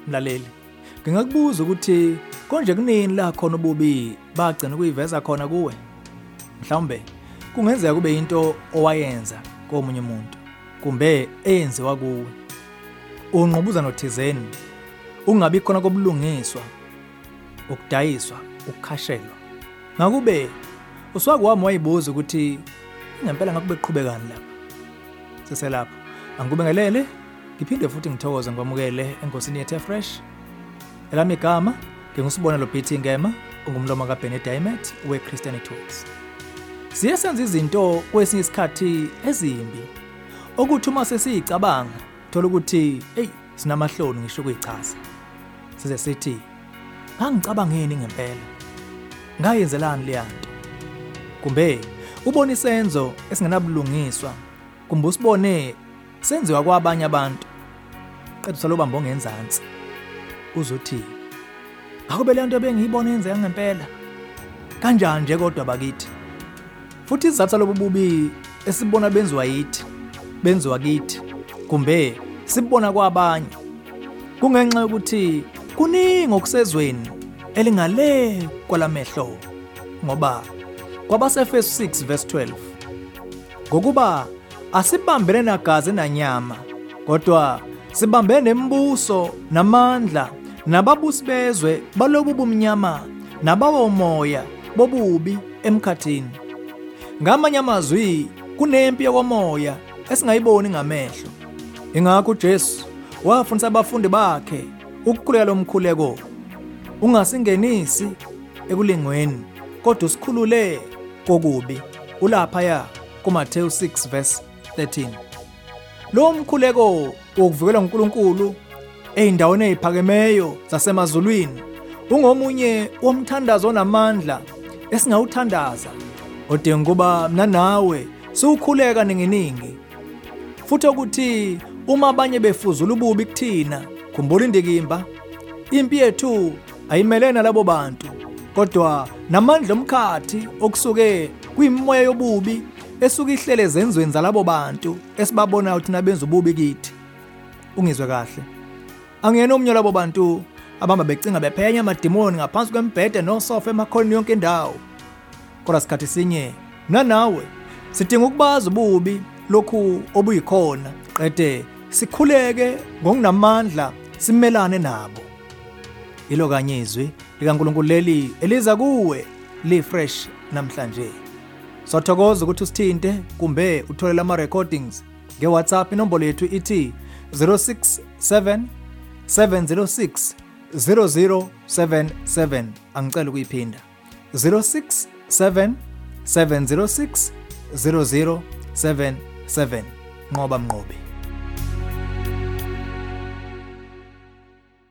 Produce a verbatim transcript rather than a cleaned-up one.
mlaleli, ngingakubuza ukuthi konje kunini la khona ububi bagcina ukuyiveza khona kuwe? Mhlawumbe kungenzeka kube into owayenza komunye umuntu kumbe eyenziwa kuwe. Unqobuza nothizeni, ungabi khona kobulungiswa, ukudayiswa, ukukhashelwa. Ngakube uswakwami wayibuza ukuthi ngempela ngakube kuqhubekani lapha. Seselapho angikubingelele, ngiphinde futhi ngithokoze ngokwamukele enkosini yethu fresh. Elami igama ngingusibona lo Bhithi Ngema, ungumlomo kaBenny Diamond we-Christian Talks. Siye senza izinto kwesinye isikhathi ezimbi okuthi uma sesiyicabanga thola ukuthi hey sinamahloni ngisho kuyichaza. Size sithi ngangicabangeni ngempela, ngayenzelani le nto? Kumbe ubona isenzo esingenabulungiswa, kumbe usibone senziwa kwabanye abantu, qedwe salobamba ongenzansi uzothi akube le nto bengiyibona yenzeka ngempela kanjani nje kodwa bakithi. Futhi izathu lobu bubi esibona benziwa yithi, benziwa kithi, kumbe sibona kwabanye, kungenxa yokuthi kuningi okusezweni elingale kwalamehlo. Ngoba kwabaseFesu six verse twelve, ngokuba asibambene nagazi nanyama, kodwa sibambene nembuso namandla nababusi bezwe balobu bumnyama nabawo moya bobubi emkhathini. Ngamanye amazwi kunempi yomoya esingayiboni ngamehlo. Ingakho uJesu wafundisa abafundi bakhe ukukhuleka lomkhuleko, ungasingenisi ekulingweni kodwa usikhulule kokubi. Ulaphaya kuMathewu six verse thirteen. Lo mkhuleko wokuvikela uNkulunkulu eyindaweni eziphakemeyo zasemazulwini ungomunye womthandazo onamandla esingawuthandaza, odinga kuba mina nawe siwukhuleka ninginingi. Futhi ukuthi uma abanye befuzula ububi kuthina, khumbula indikimba, impi yethu ayimelene labo bantu, kodwa namandla omkhathi okusuke kuyimoya yobubi esuka ihlele ezenzweni zalabo bantu esibabona ukuthi nabenza ububi kithi. Ungizwe kahle, angiyena omnye labo bantu abamba becinga bephenya amadimoni ngaphansi kwembhede nosofa emakhoneni yonke indawo. Kodwa sikhathi sinye mina nawe sidinga ukubaza ububi lokhu obuyikhona, qede sikhuleke ngokunamandla simelane nabo. Ilo kanye izwi likaNkulunkulu leli eliza kuwe li fresh namhlanje. Sothokoza ukuthi usithinte kumbe uthole lama recordings ngeWhatsApp. Inombolo yethu ithi zero six seven seven zero six zero zero seven seven. Angicela ukuyiphinda zero six seven seven zero six zero zero seven seven. Nqoba mnqobi.